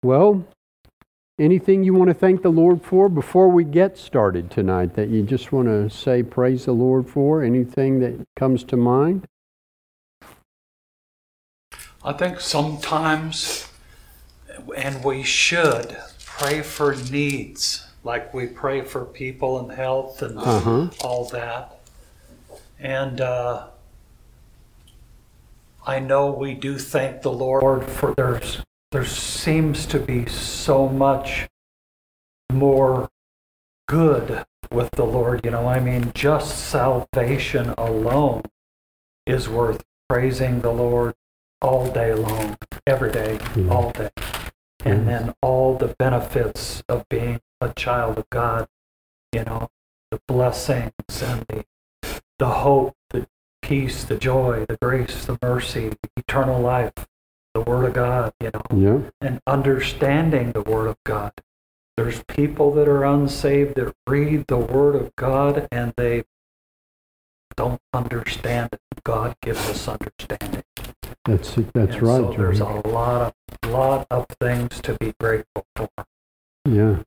Well, anything you want to thank the Lord for before we get started tonight that you just want to say praise the Lord for? Anything that comes to mind? I think sometimes, and we should, pray for needs, like we pray for people and health and all that. And I know we do thank the Lord for there seems to be so much more good with the Lord. I mean, just salvation alone is worth praising the Lord all day long, every day, all day. And then all the benefits of being a child of God, the blessings and the hope, the peace, the joy, the grace, the mercy, the eternal life, the Word of God, and understanding the Word of God. There's people that are unsaved that read the Word of God and they don't understand it. God gives us understanding. That's right, so there's a lot of things to be grateful for. Yeah.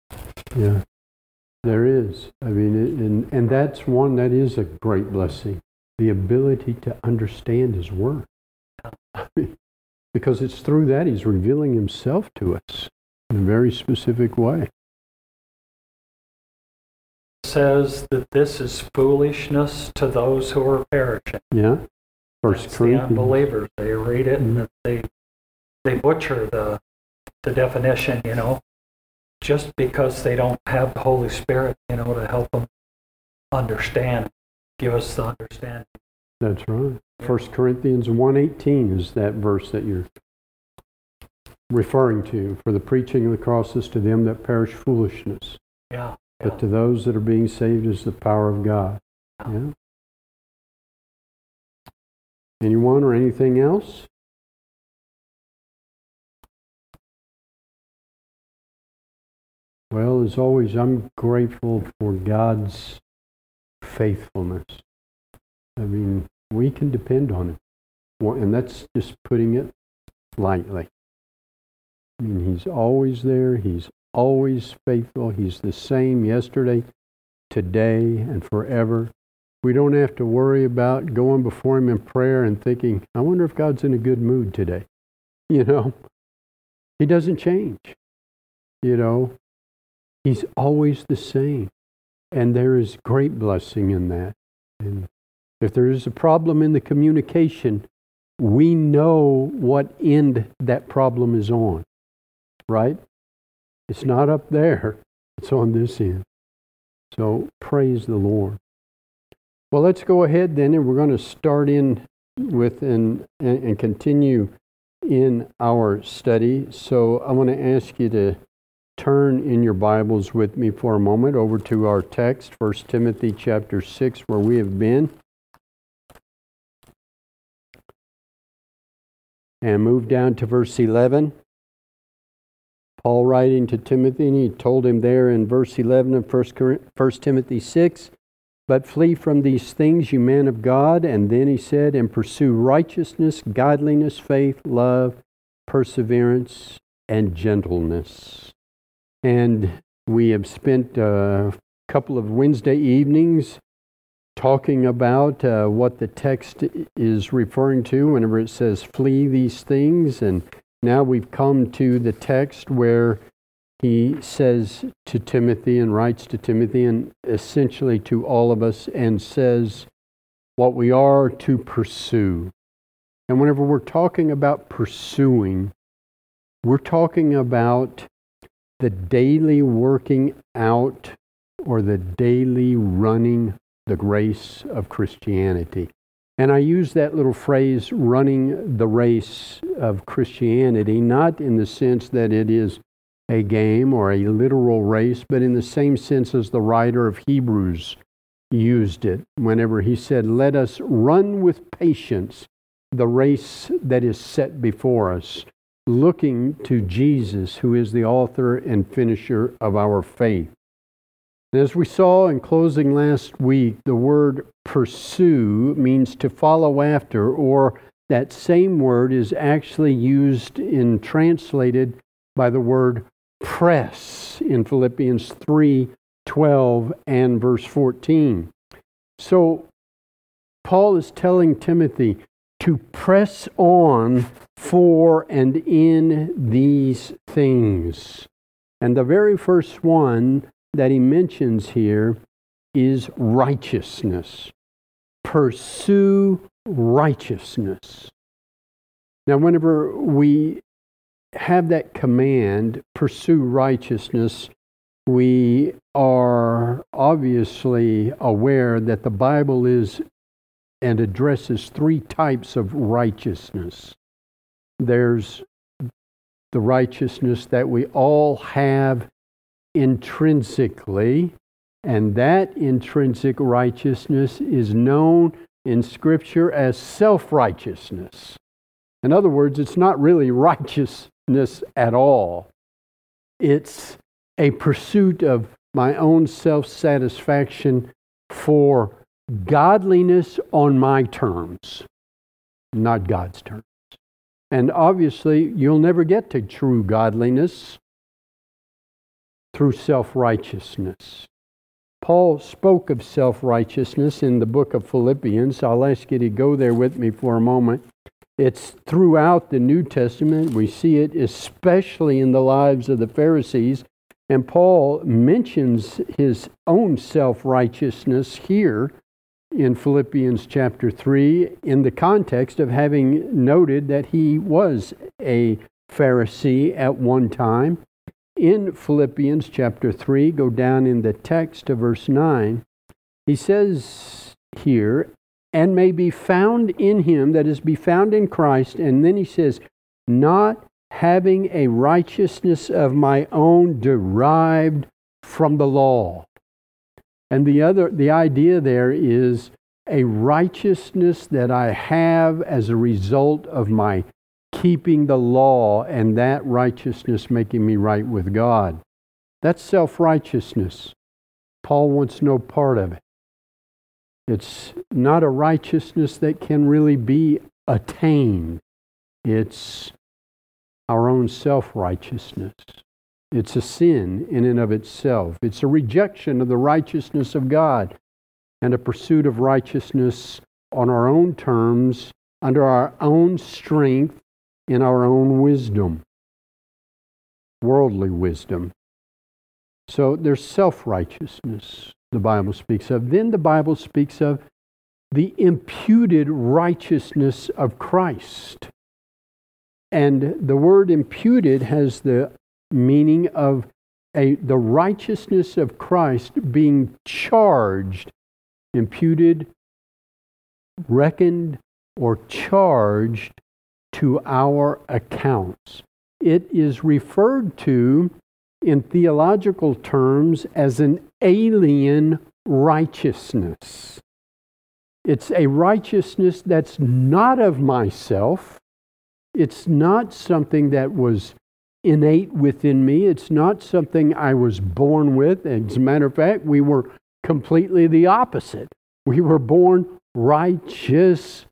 There is. I mean, and that's one that is a great blessing. The ability to understand His Word. Because it's through that He's revealing Himself to us in a very specific way. It says that this is foolishness to those who are perishing. Yeah. First Corinthians. The unbelievers, they read it and they butcher the definition, just because they don't have the Holy Spirit, to help them understand, give us the understanding. That's right. 1 Corinthians 1:18 is that verse that you're referring to. For the preaching of the cross is to them that perish foolishness. Yeah. But to those that are being saved is the power of God. Yeah. Anyone or anything else? Well, as always, I'm grateful for God's faithfulness. I mean, we can depend on Him. And that's just putting it lightly. I mean, He's always there. He's always faithful. He's the same yesterday, today, and forever. We don't have to worry about going before Him in prayer and thinking, I wonder if God's in a good mood today. He doesn't change. He's always the same. And there is great blessing in that. And if there is a problem in the communication, we know what end that problem is on. Right? It's not up there. It's on this end. So praise the Lord. Well, let's go ahead then, and we're going to start in with and continue in our study. So I want to ask you to turn in your Bibles with me for a moment over to our text, 1 Timothy chapter 6, where we have been. And move down to verse 11. Paul writing to Timothy, and he told him there in verse 11 of 1 Timothy 6, but flee from these things, you man of God. And then he said, and pursue righteousness, godliness, faith, love, perseverance, and gentleness. And we have spent a couple of Wednesday evenings talking about what the text is referring to whenever it says flee these things. And now we've come to the text where he says to Timothy and writes to Timothy and essentially to all of us and says what we are to pursue. And whenever we're talking about pursuing, we're talking about the daily working out or the daily running the race of Christianity. And I use that little phrase, running the race of Christianity, not in the sense that it is a game or a literal race, but in the same sense as the writer of Hebrews used it whenever he said, let us run with patience the race that is set before us, looking to Jesus, who is the author and finisher of our faith. And as we saw in closing last week, the word pursue means to follow after, or that same word is actually used and translated by the word press in Philippians 3:12 and verse 14. So Paul is telling Timothy to press on for and in these things. And the very first one that he mentions here is righteousness. Pursue righteousness. Now, whenever we have that command, pursue righteousness, we are obviously aware that the Bible is and addresses three types of righteousness. There's the righteousness that we all have intrinsically, and that intrinsic righteousness is known in Scripture as self-righteousness. In other words, it's not really righteousness at all. It's a pursuit of my own self-satisfaction for godliness on my terms, not God's terms. And obviously, you'll never get to true godliness through self-righteousness. Paul spoke of self-righteousness in the book of Philippians. I'll ask you to go there with me for a moment. It's throughout the New Testament. We see it especially in the lives of the Pharisees. And Paul mentions his own self-righteousness here in Philippians chapter 3 in the context of having noted that he was a Pharisee at one time. In Philippians chapter 3, go down in the text to verse 9, he says here, and may be found in him, that is, be found in Christ, and then he says, not having a righteousness of my own derived from the law. And the idea there is a righteousness that I have as a result of my keeping the law, and that righteousness making me right with God. That's self-righteousness. Paul wants no part of it. It's not a righteousness that can really be attained. It's our own self-righteousness. It's a sin in and of itself. It's a rejection of the righteousness of God and a pursuit of righteousness on our own terms, under our own strength, in our own wisdom, worldly wisdom. So there's self-righteousness the Bible speaks of. Then the Bible speaks of the imputed righteousness of Christ. And the word imputed has the meaning of the righteousness of Christ being charged, imputed, reckoned, or charged to our accounts. It is referred to in theological terms as an alien righteousness. It's a righteousness that's not of myself. It's not something that was innate within me. It's not something I was born with. As a matter of fact, we were completely the opposite. We were born righteousless,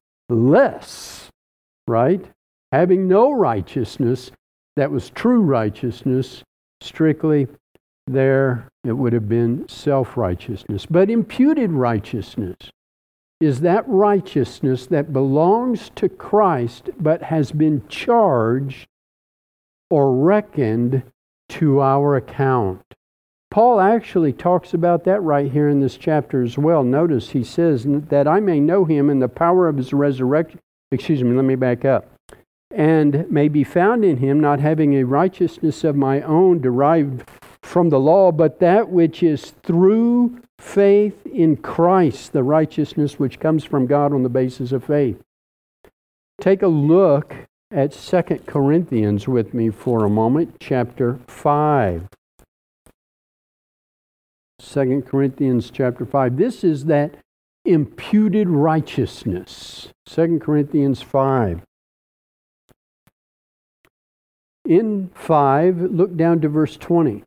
right? Having no righteousness that was true righteousness, strictly there it would have been self-righteousness. But imputed righteousness is that righteousness that belongs to Christ but has been charged or reckoned to our account. Paul actually talks about that right here in this chapter as well. Notice he says that I may know him in the power of his resurrection. Let me back up. And may be found in him, not having a righteousness of my own derived from the law, but that which is through faith in Christ, the righteousness which comes from God on the basis of faith. Take a look at 2 Corinthians with me for a moment, chapter 5. 2 Corinthians chapter 5. This is that imputed righteousness. 2 Corinthians 5. In 5, look down to verse 20.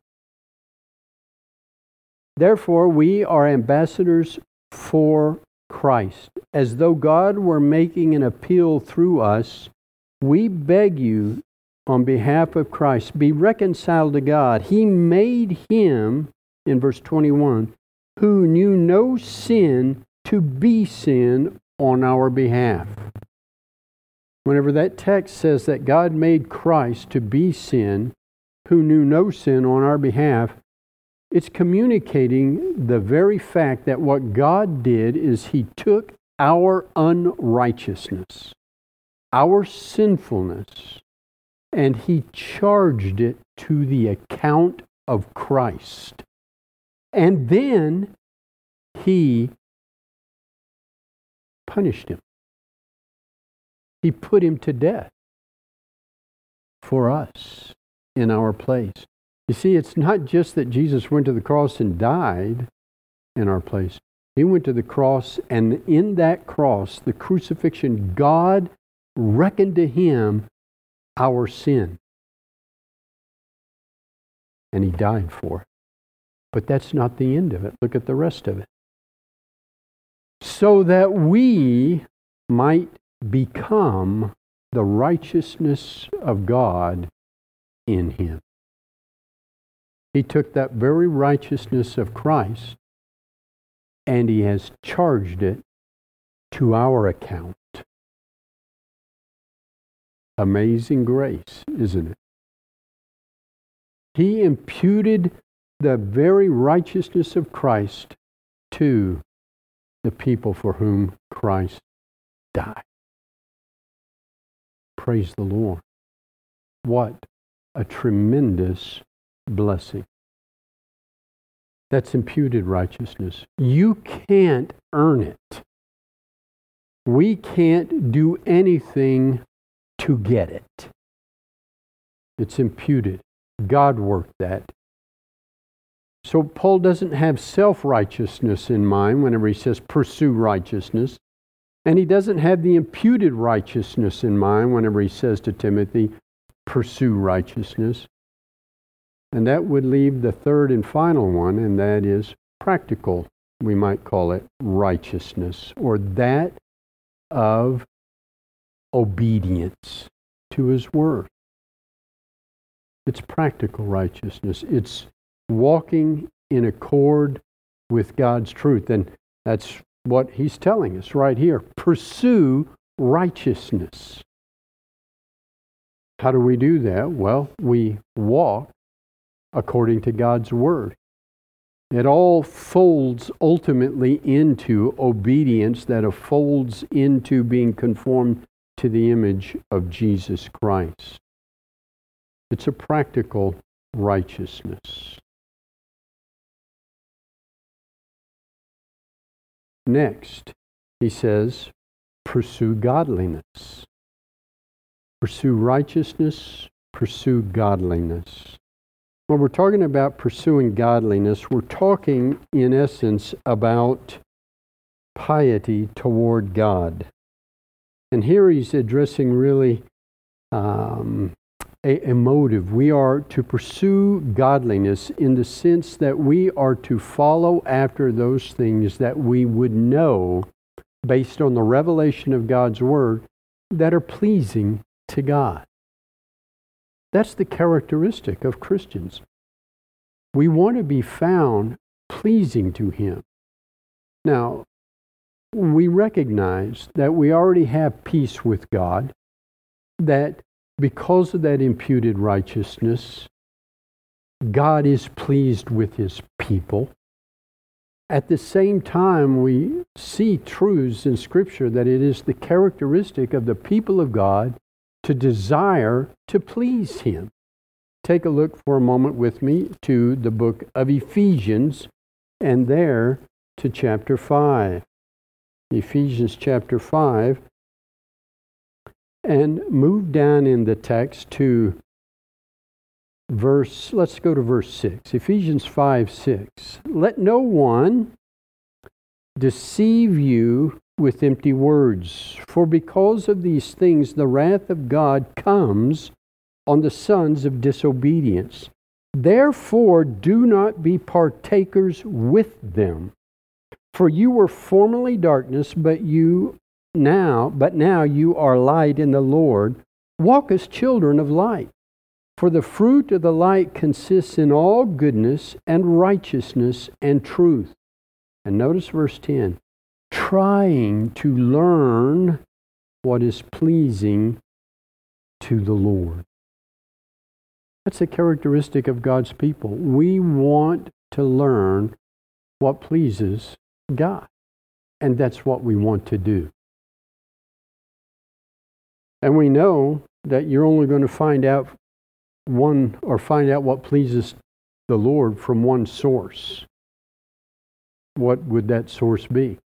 Therefore, we are ambassadors for Christ, as though God were making an appeal through us. We beg you on behalf of Christ, be reconciled to God. He made him, in verse 21, who knew no sin to be sin on our behalf. Whenever that text says that God made Christ to be sin, who knew no sin on our behalf, it's communicating the very fact that what God did is He took our unrighteousness, our sinfulness, and He charged it to the account of Christ. And then He punished him. He put him to death for us in our place. You see, it's not just that Jesus went to the cross and died in our place. He went to the cross, and in that cross, the crucifixion, God reckoned to him our sin. And he died for it. But that's not the end of it. Look at the rest of it. So that we might become the righteousness of God in him. He took that very righteousness of Christ and he has charged it to our account. Amazing grace, isn't it? He imputed the very righteousness of Christ to the people for whom Christ died. Praise the Lord. What a tremendous blessing. That's imputed righteousness. You can't earn it. We can't do anything to get it. It's imputed. God worked that. So Paul doesn't have self-righteousness in mind whenever he says pursue righteousness. And he doesn't have the imputed righteousness in mind whenever he says to Timothy, pursue righteousness. And that would leave the third and final one, and that is practical, we might call it, righteousness, or that of obedience to his word. It's practical righteousness. It's walking in accord with God's truth. And that's what he's telling us right here. Pursue righteousness. How do we do that? Well, we walk according to God's word. It all folds ultimately into obedience that folds into being conformed to the image of Jesus Christ. It's a practical righteousness. Next, he says, pursue godliness. Pursue righteousness, pursue godliness. When we're talking about pursuing godliness, we're talking, in essence, about piety toward God. And here he's addressing really a motive. We are to pursue godliness in the sense that we are to follow after those things that we would know, based on the revelation of God's Word, that are pleasing to God. That's the characteristic of Christians. We want to be found pleasing to Him. Now, we recognize that we already have peace with God, that because of that imputed righteousness, God is pleased with His people. At the same time, we see truths in Scripture that it is the characteristic of the people of God to desire to please Him. Take a look for a moment with me to the book of Ephesians, and there to chapter 5. Ephesians chapter 5. And move down in the text to let's go to verse 6. Ephesians 5:6. Let no one deceive you with empty words, for because of these things the wrath of God comes on the sons of disobedience. Therefore do not be partakers with them. For you were formerly darkness, but now you are light in the Lord. Walk as children of light. For the fruit of the light consists in all goodness and righteousness and truth. And notice verse 10. Trying to learn what is pleasing to the Lord. That's a characteristic of God's people. We want to learn what pleases God. And that's what we want to do. And we know that you're only going to find out what pleases the Lord from one source. What would that source be?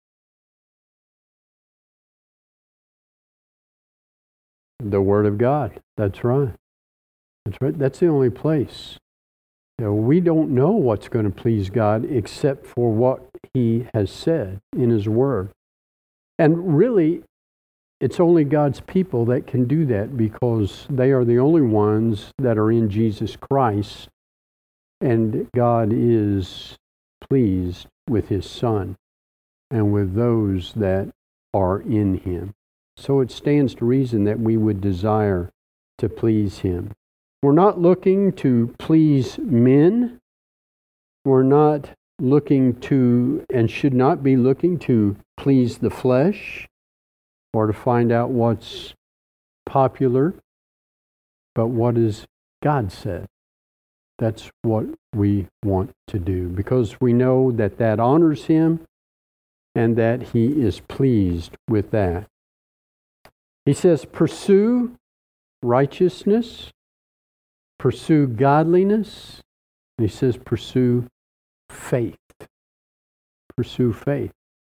The Word of God. That's right. That's right. That's the only place. We don't know what's going to please God except for what He has said in His Word. And really, it's only God's people that can do that because they are the only ones that are in Jesus Christ, and God is pleased with His Son and with those that are in Him. So it stands to reason that we would desire to please Him. We're not looking to please men. We're not looking to, and should not be looking to please the flesh or to find out what's popular, but what is God said. That's what we want to do because we know that that honors Him and that He is pleased with that. He says, pursue righteousness, pursue godliness. He says, pursue faith. Pursue faith.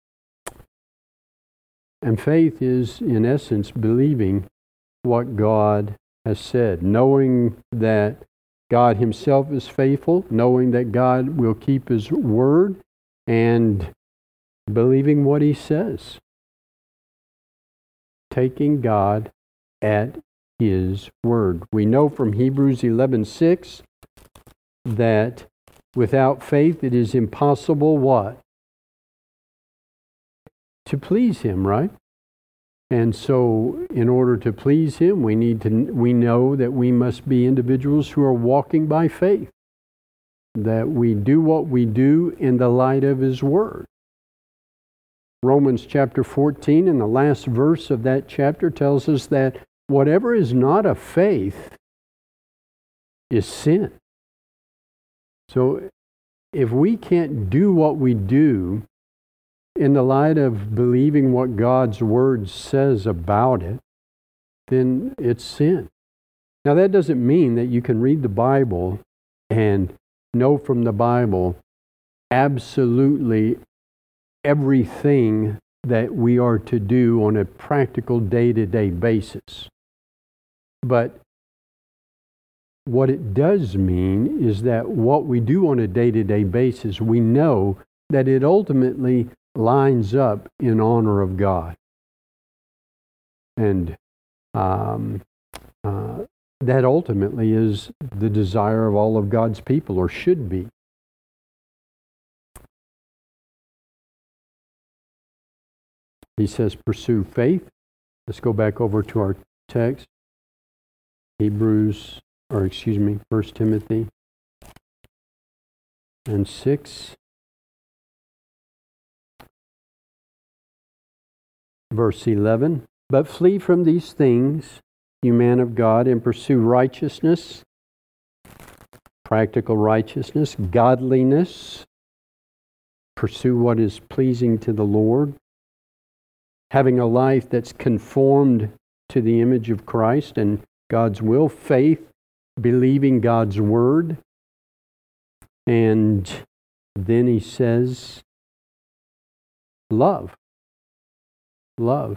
And faith is, in essence, believing what God has said, knowing that God Himself is faithful, knowing that God will keep His word, and believing what He says. Taking God at His word. We know from Hebrews 11:6 that without faith it is impossible what? To please Him, right? And so in order to please Him, we know that we must be individuals who are walking by faith. That we do what we do in the light of His word. Romans chapter 14 and the last verse of that chapter tells us that whatever is not of faith is sin. So if we can't do what we do in the light of believing what God's word says about it, then it's sin. Now that doesn't mean that you can read the Bible and know from the Bible absolutely everything that we are to do on a practical day-to-day basis. But what it does mean is that what we do on a day-to-day basis, we know that it ultimately lines up in honor of God. And that ultimately is the desire of all of God's people, or should be. He says, pursue faith. Let's go back over to our text. 1 Timothy and 6. Verse 11. But flee from these things, you man of God, and pursue righteousness, practical righteousness, godliness. Pursue what is pleasing to the Lord. Having a life that's conformed to the image of Christ and God's will, faith, believing God's word. And then he says, love. Love.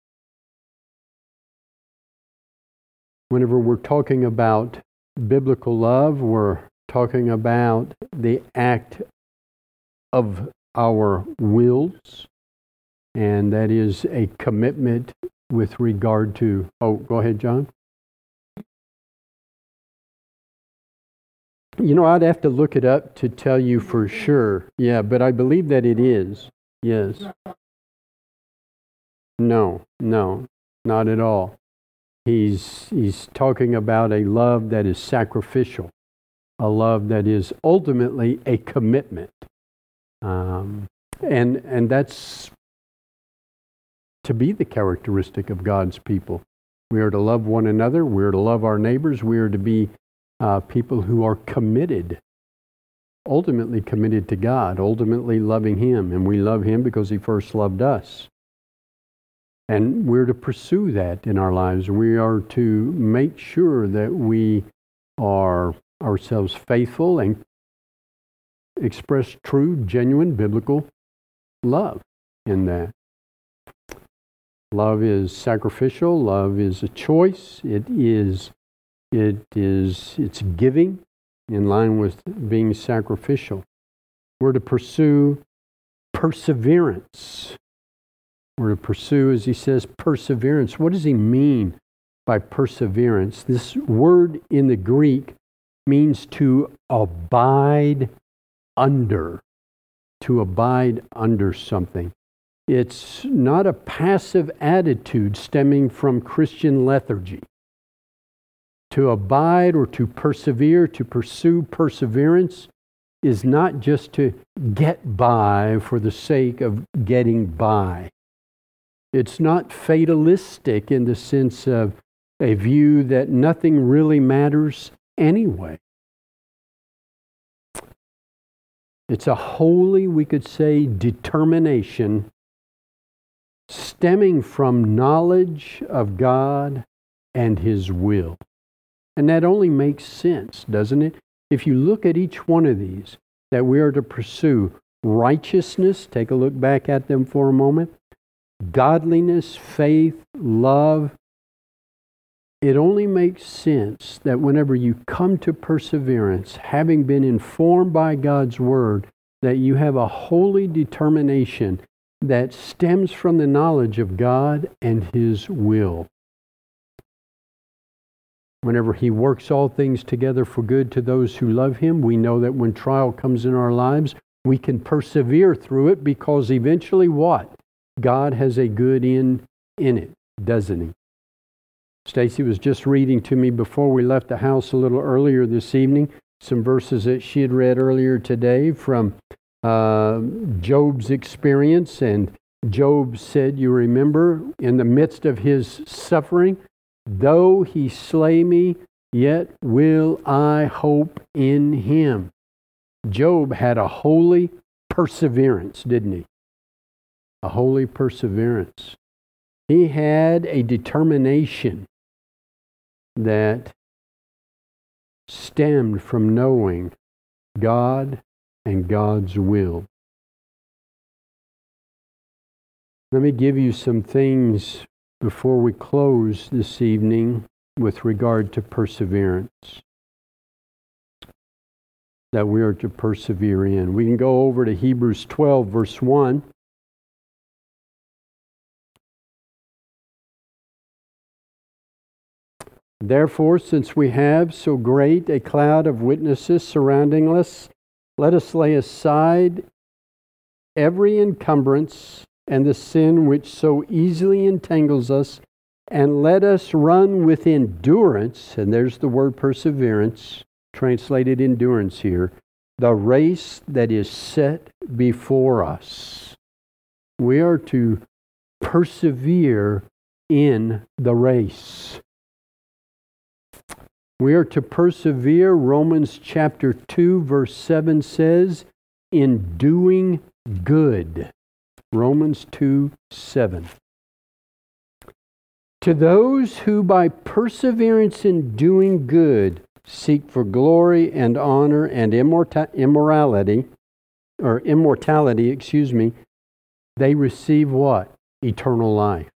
Whenever we're talking about biblical love, we're talking about the act of our wills. And that is a commitment with regard to... Oh, go ahead, John. I'd have to look it up to tell you for sure. Yeah, but I believe that it is. Yes. No, not at all. He's talking about a love that is sacrificial, a love that is ultimately a commitment. And that's to be the characteristic of God's people. We are to love one another. We are to love our neighbors. We are to be people who are committed, ultimately committed to God, ultimately loving Him. And we love Him because He first loved us. And we're to pursue that in our lives. We are to make sure that we are ourselves faithful and express true, genuine, biblical love in that. Love is sacrificial. Love is a choice. It's giving in line with being sacrificial. We're to pursue perseverance. We're to pursue, as he says, perseverance. What does he mean by perseverance? This word in the Greek means to abide under. To abide under something. It's not a passive attitude stemming from Christian lethargy. To abide or to persevere, to pursue perseverance, is not just to get by for the sake of getting by. It's not fatalistic in the sense of a view that nothing really matters anyway. It's a holy, we could say, determination stemming from knowledge of God and His will. And that only makes sense, doesn't it? If you look at each one of these, that we are to pursue righteousness, take a look back at them for a moment, godliness, faith, love, it only makes sense that whenever you come to perseverance, having been informed by God's Word, that you have a holy determination that stems from the knowledge of God and His will. Whenever He works all things together for good to those who love Him, we know that when trial comes in our lives, we can persevere through it because eventually what? God has a good in it, doesn't He? Stacy was just reading to me before we left the house a little earlier this evening, some verses that she had read earlier today from Job's experience. And Job said, you remember, in the midst of his suffering, though He slay me, yet will I hope in Him. Job had a holy perseverance, didn't he? A holy perseverance. He had a determination that stemmed from knowing God and God's will. Let me give you some things before we close this evening with regard to perseverance that we are to persevere in. We can go over to Hebrews 12, verse 1. Therefore, since we have so great a cloud of witnesses surrounding us, let us lay aside every encumbrance and the sin which so easily entangles us, and let us run with endurance, and there's the word perseverance, translated endurance here, the race that is set before us. We are to persevere in the race. We are to persevere, Romans chapter 2, verse 7 says, in doing good. Romans 2, 7. To those who by perseverance in doing good seek for glory and honor and immortality, they receive what? Eternal life.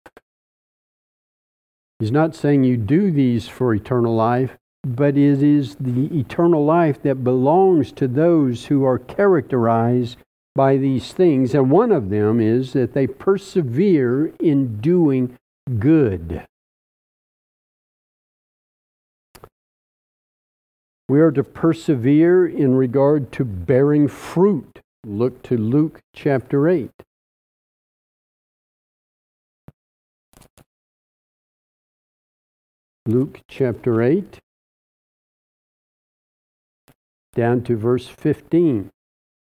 He's not saying you do these for eternal life, but it is the eternal life that belongs to those who are characterized by these things. And one of them is that they persevere in doing good. We are to persevere in regard to bearing fruit. Look to Luke chapter 8. Luke chapter 8, down to verse 15.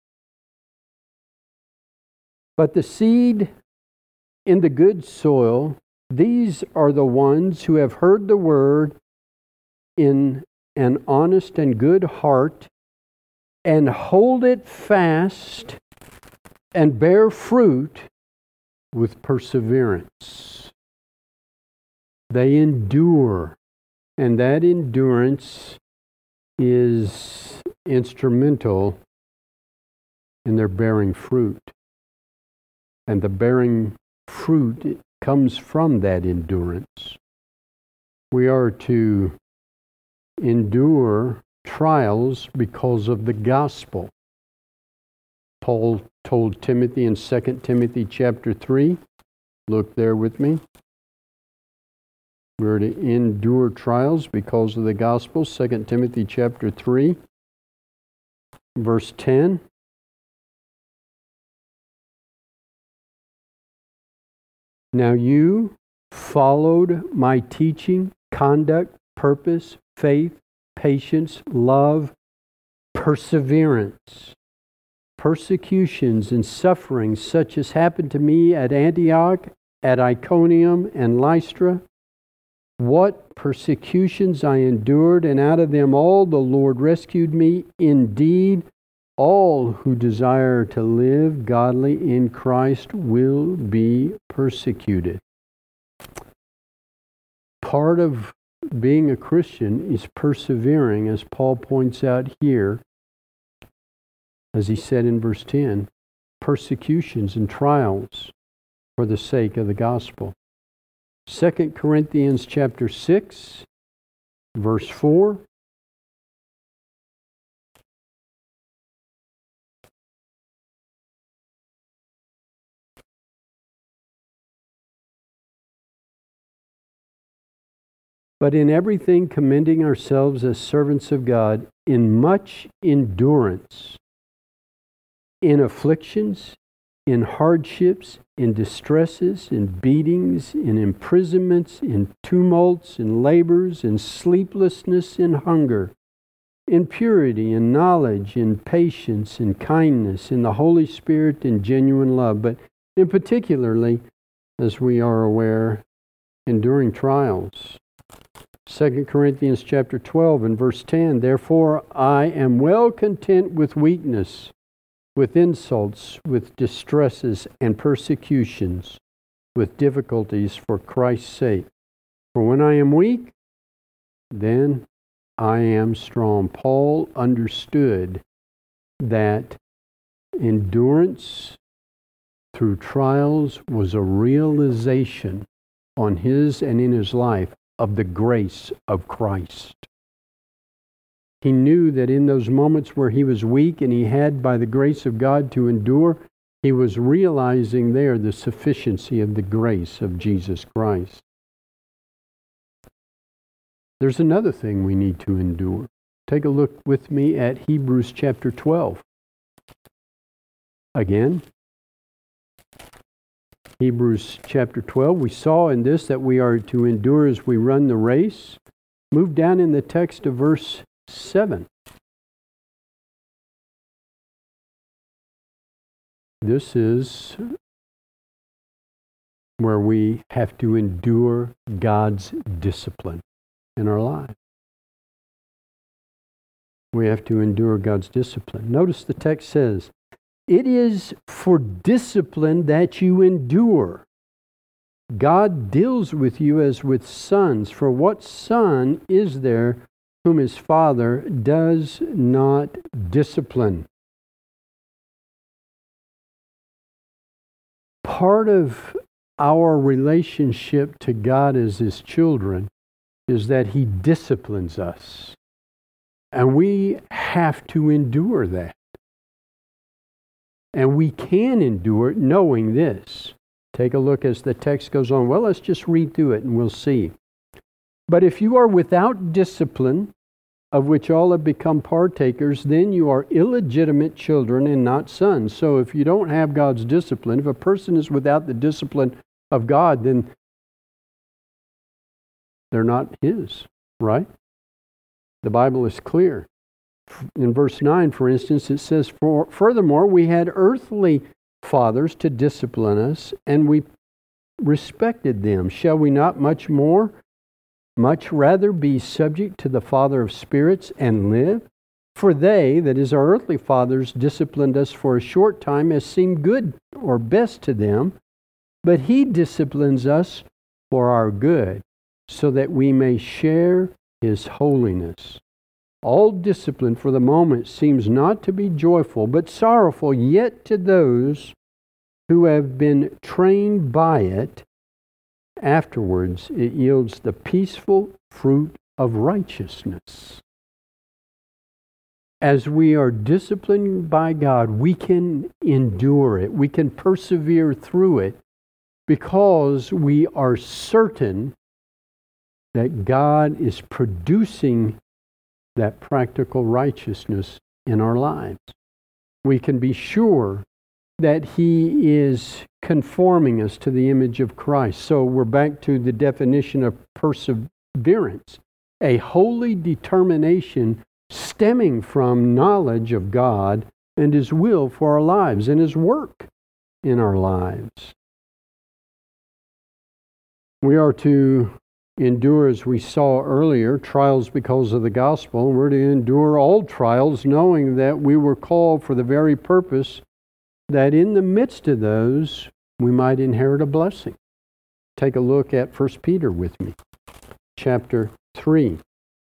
But the seed in the good soil, these are the ones who have heard the word in an honest and good heart, and hold it fast and bear fruit with perseverance. They endure, and that endurance is instrumental in their bearing fruit. And the bearing fruit comes from that endurance. We are to endure trials because of the gospel. Paul told Timothy in 2 Timothy chapter 3, look there with me. We're to endure trials because of the gospel. 2 Timothy chapter 3, verse 10. Now you followed my teaching, conduct, purpose, faith, patience, love, perseverance, persecutions and sufferings such as happened to me at Antioch, at Iconium and Lystra. What persecutions I endured, and out of them all the Lord rescued me. Indeed, all who desire to live godly in Christ will be persecuted. Part of being a Christian is persevering, as Paul points out here, as he said in verse 10, persecutions and trials for the sake of the gospel. 2 Corinthians chapter 6, verse 4. But in everything commending ourselves as servants of God, in much endurance, in afflictions, in hardships, in distresses, in beatings, in imprisonments, in tumults, in labors, in sleeplessness, in hunger, in purity, in knowledge, in patience, in kindness, in the Holy Spirit, in genuine love. But in particularly, as we are aware, enduring trials. 2 Corinthians chapter 12 and verse 10, therefore I am well content with weakness, with insults, with distresses and persecutions, with difficulties for Christ's sake. For when I am weak, then I am strong. Paul understood that endurance through trials was a realization on his and in his life of the grace of Christ. He knew that in those moments where he was weak and he had, by the grace of God, to endure, he was realizing there the sufficiency of the grace of Jesus Christ. There's another thing we need to endure. Take a look with me at Hebrews chapter 12. Again, Hebrews chapter 12. We saw in this that we are to endure as we run the race. Move down in the text to verse 7. This is where we have to endure God's discipline in our lives. We have to endure God's discipline. Notice the text says, it is for discipline that you endure. God deals with you as with sons. For what son is there whom his father does not discipline? Part of our relationship to God as his children is that he disciplines us. And we have to endure that. And we can endure it knowing this. Take a look as the text goes on. Well, let's just read through it and we'll see. But if you are without discipline, of which all have become partakers, then you are illegitimate children and not sons. So if you don't have God's discipline, if a person is without the discipline of God, then They're not His, right? The Bible is clear. In verse 9, for instance, it says, furthermore, we had earthly fathers to discipline us, and we respected them. Shall we not much rather be subject to the Father of spirits and live? For they, that is, our earthly fathers, disciplined us for a short time as seemed good or best to them, but He disciplines us for our good, so that we may share His holiness. All discipline for the moment seems not to be joyful, but sorrowful, yet to those who have been trained by it, afterwards it yields the peaceful fruit of righteousness. As we are disciplined by God, we can endure it. We can persevere through it because we are certain that God is producing that practical righteousness in our lives. We can be sure that He is conforming us to the image of Christ. So we're back to the definition of perseverance, a holy determination stemming from knowledge of God and His will for our lives and His work in our lives. We are to endure, as we saw earlier, trials because of the gospel. We're to endure all trials, knowing that we were called for the very purpose that in the midst of those, we might inherit a blessing. Take a look at 1 Peter with me, chapter 3.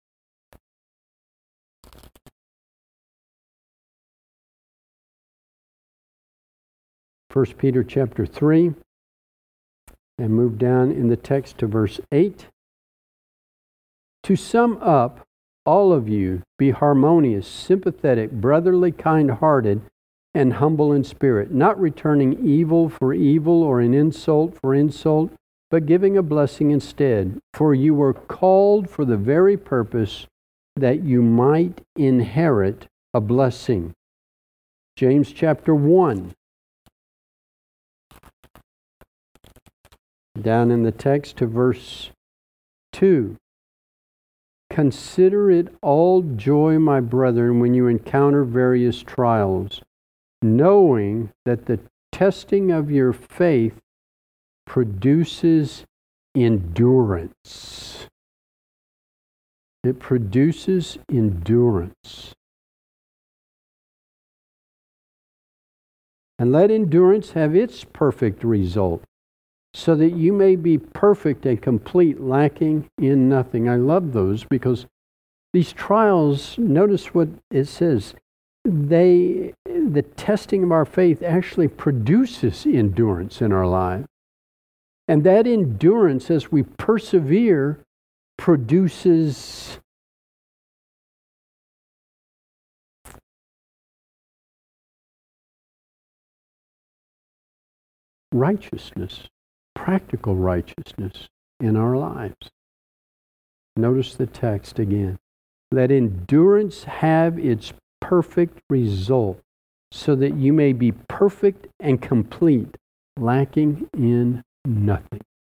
First Peter chapter 3, and move down in the text to verse 8. To sum up, all of you be harmonious, sympathetic, brotherly, kind-hearted, and humble in spirit, not returning evil for evil or an insult for insult, but giving a blessing instead. For you were called for the very purpose that you might inherit a blessing. James chapter 1. Down in the text to verse 2. Consider it all joy, my brethren, when you encounter various trials, knowing that the testing of your faith produces endurance. It produces endurance. And let endurance have its perfect result, so that you may be perfect and complete, lacking in nothing. I love those because these trials, notice what it says, the testing of our faith actually produces endurance in our life. And that endurance, as we persevere, produces righteousness. Practical righteousness in our lives. Notice the text again. Let endurance have its perfect result, so that you may be perfect and complete, lacking in nothing.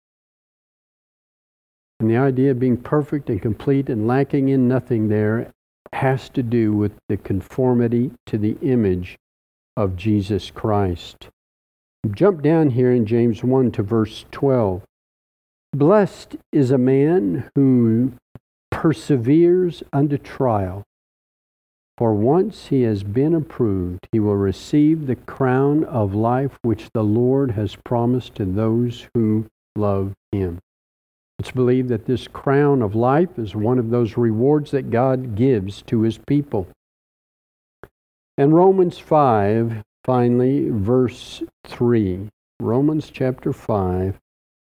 And the idea of being perfect and complete and lacking in nothing there has to do with the conformity to the image of Jesus Christ. Jump down here in James 1 to verse 12. Blessed is a man who perseveres unto trial. For once he has been approved, he will receive the crown of life which the Lord has promised to those who love Him. It's believed that this crown of life is one of those rewards that God gives to His people. And Romans 5, finally, verse 3. Romans chapter 5.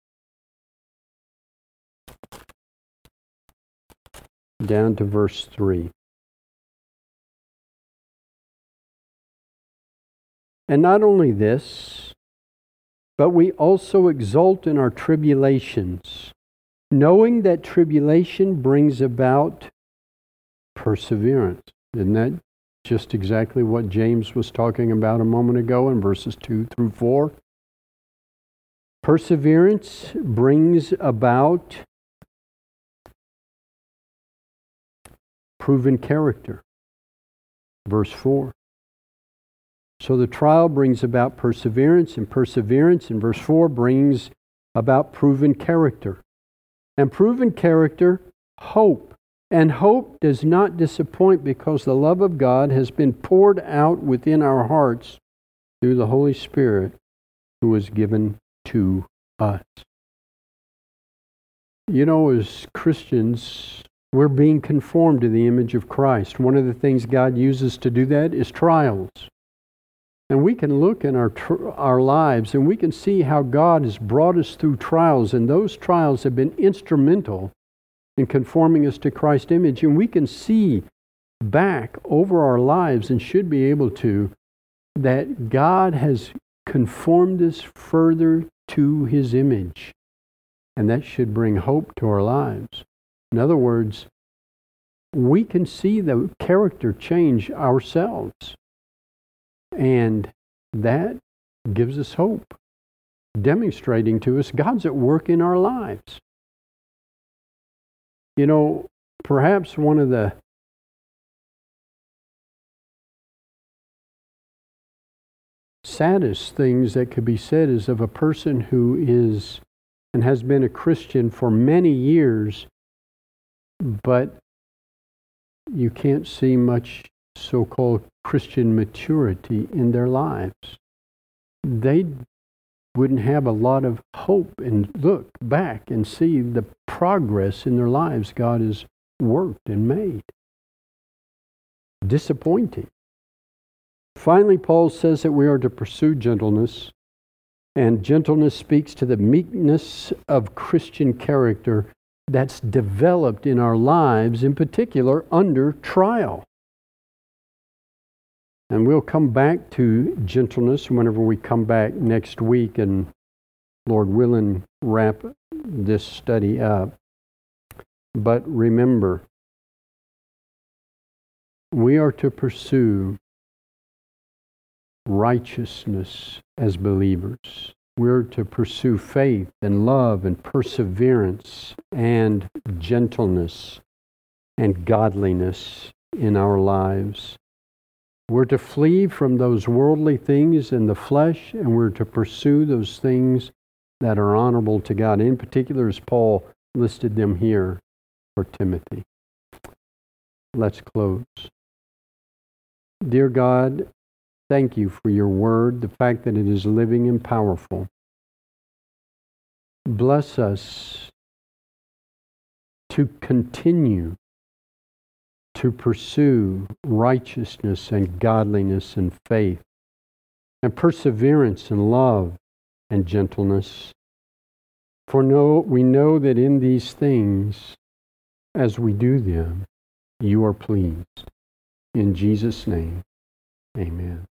Down to verse 3. And not only this, but we also exult in our tribulations, knowing that tribulation brings about perseverance. Isn't that just exactly what James was talking about a moment ago in verses 2 through 4? Perseverance brings about proven character. Verse 4. So the trial brings about perseverance, and perseverance in verse 4 brings about proven character. And proven character, hope. And hope does not disappoint because the love of God has been poured out within our hearts through the Holy Spirit who was given to us. You know, as Christians, we're being conformed to the image of Christ. One of the things God uses to do that is trials. And we can look in our lives and we can see how God has brought us through trials, and those trials have been instrumental in conforming us to Christ's image. And we can see back over our lives, and should be able to, that God has conformed us further to His image. And that should bring hope to our lives. In other words, we can see the character change ourselves. And that gives us hope, demonstrating to us God's at work in our lives. You know, perhaps one of the saddest things that could be said is of a person who is and has been a Christian for many years, but you can't see much so-called Christian maturity in their lives. They wouldn't have a lot of hope and look back and see the progress in their lives God has worked and made. Disappointing. Finally, Paul says that we are to pursue gentleness, and gentleness speaks to the meekness of Christian character that's developed in our lives, in particular under trial. And we'll come back to gentleness whenever we come back next week and, Lord willing, wrap this study up. But remember, we are to pursue righteousness as believers. We're to pursue faith and love and perseverance and gentleness and godliness in our lives. We're to flee from those worldly things in the flesh, and we're to pursue those things that are honorable to God. In particular, as Paul listed them here for Timothy. Let's close. Dear God, thank you for your word, the fact that it is living and powerful. Bless us to continue to pursue righteousness and godliness and faith and perseverance and love and gentleness. For we know that in these things, as we do them, you are pleased. In Jesus' name, amen.